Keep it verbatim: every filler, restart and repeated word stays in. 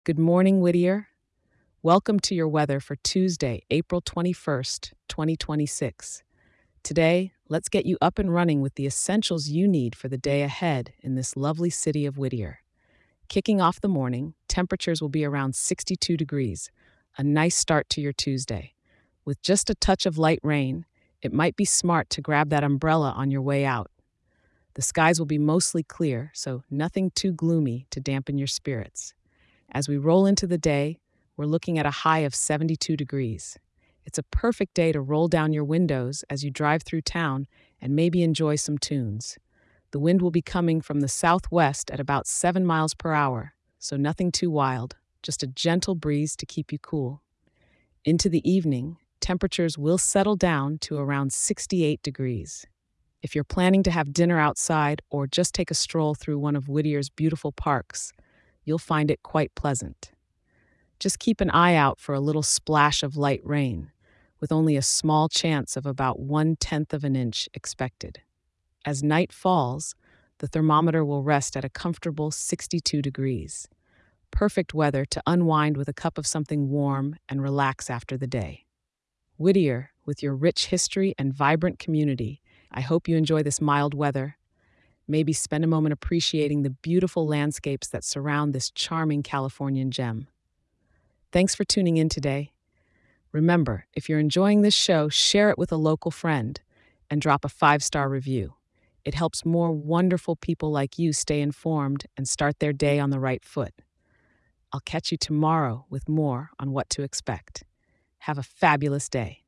Good morning, Whittier. Welcome to your weather for Tuesday, April twenty-first, twenty twenty-six. Today, let's get you up and running with the essentials you need for the day ahead in this lovely city of Whittier. Kicking off the morning, temperatures will be around sixty-two degrees, a nice start to your Tuesday. With just a touch of light rain, it might be smart to grab that umbrella on your way out. The skies will be mostly clear, so nothing too gloomy to dampen your spirits. As we roll into the day, we're looking at a high of seventy-two degrees. It's a perfect day to roll down your windows as you drive through town and maybe enjoy some tunes. The wind will be coming from the southwest at about seven miles per hour, so nothing too wild, just a gentle breeze to keep you cool. Into the evening, temperatures will settle down to around sixty-eight degrees. If you're planning to have dinner outside or just take a stroll through one of Whittier's beautiful parks, you'll find it quite pleasant. Just keep an eye out for a little splash of light rain, with only a small chance of about one-tenth of an inch expected. As night falls, the thermometer will rest at a comfortable sixty-two degrees. Perfect weather to unwind with a cup of something warm and relax after the day. Whittier, with your rich history and vibrant community, I hope you enjoy this mild weather. Maybe spend a moment appreciating the beautiful landscapes that surround this charming Californian gem. Thanks for tuning in today. Remember, if you're enjoying this show, share it with a local friend and drop a five-star review. It helps more wonderful people like you stay informed and start their day on the right foot. I'll catch you tomorrow with more on what to expect. Have a fabulous day.